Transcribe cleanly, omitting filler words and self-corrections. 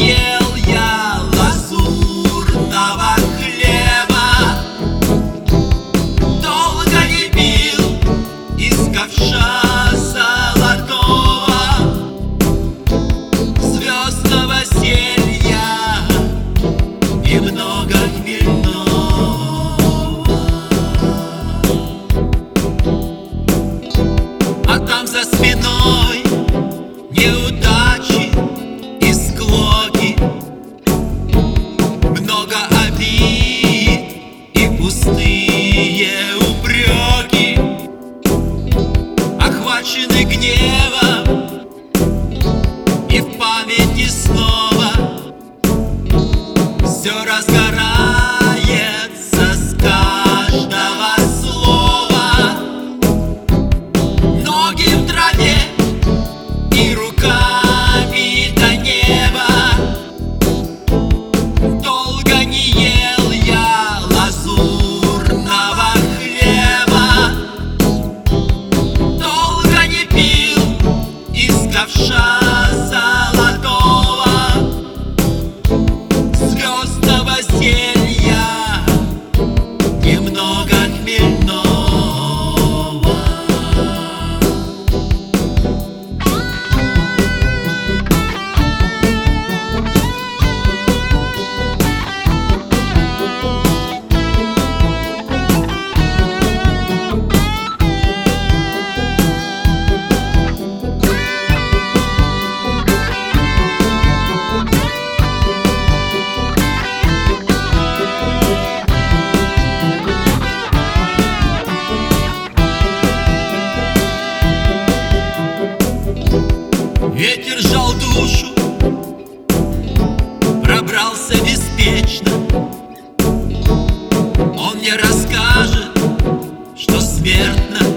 ел я лазурного хлеба, долго не пил из ковша золотого, звезд новоселья и много хмельного. А там за спиной неудачи и склоки, много обид и пустые упреки, охвачены гневом, и в памяти снова все разгорается с каждого слова. Ноги в траве и руками до неба, долго не ел я лазурного хлеба, долго не пил из ковша золотого, звезд новоселья немного хмельного. Ветер жал душу, пробрался беспечно. Он мне расскажет, что смертно